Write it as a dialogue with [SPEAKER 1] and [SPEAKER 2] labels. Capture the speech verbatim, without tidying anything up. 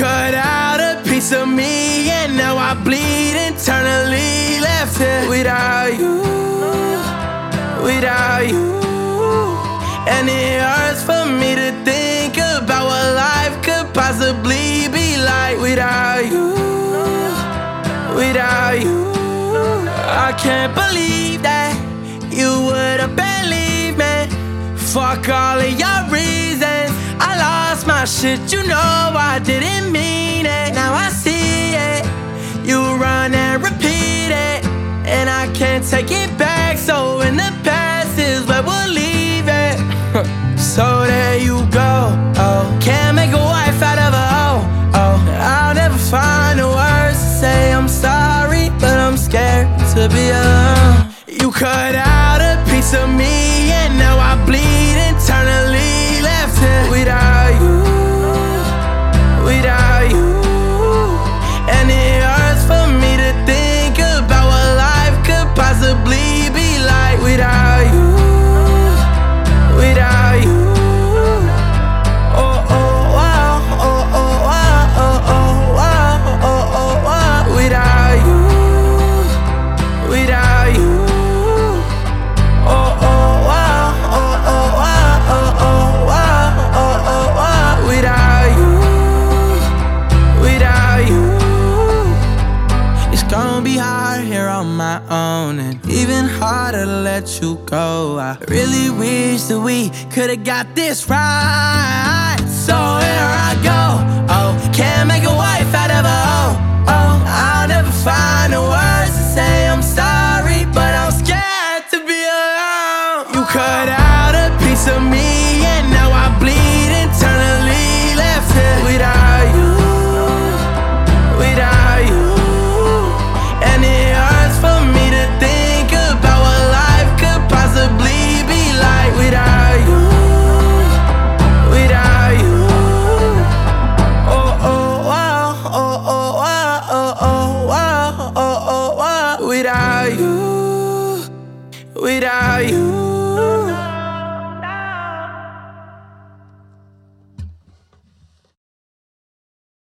[SPEAKER 1] cut out a piece of me, and now I bleed internally. Left here without you, without you. And it hurts for me to think about what life could possibly be like without you, without you. I can't believe that you would've believed me. Fuck all of your reasons, I lost my shit, you know I didn't mean it. Now I see it, you run and repeat it, and I can't take it back. So in the past is where we'll leave it. So there you go, oh. Can't make a wife out of a hoe, oh. I'll never find the words to say I'm sorry, but I'm scared to be alone. You cut out a piece of me, and now I bleed internally. Left here without you, without you. And it hurts for me to think about what life could possibly be like without you, without you. Oh, oh, wow, oh, oh, wow, oh, oh, wow, oh, oh, wow. Without you, without you. Oh, oh, wow, oh, oh, wow, oh, oh, wow, oh, oh, wow. Without you, without you. It's gonna be hard here on my own, and even harder to let you go. I really wish that we could've got this right. So here I go, oh. Can't make a wife out of a hoe, oh. I'll never find the words to say I'm sorry, but I'm scared to be alone. You cut out a piece of me, and now I bleed internally. Left here without you, without you. And it hurts for me to think about what life could possibly be like without you, without you. Oh, oh, wow, oh, oh, wow, oh, oh, wow, oh, oh, wow. Without you, without you.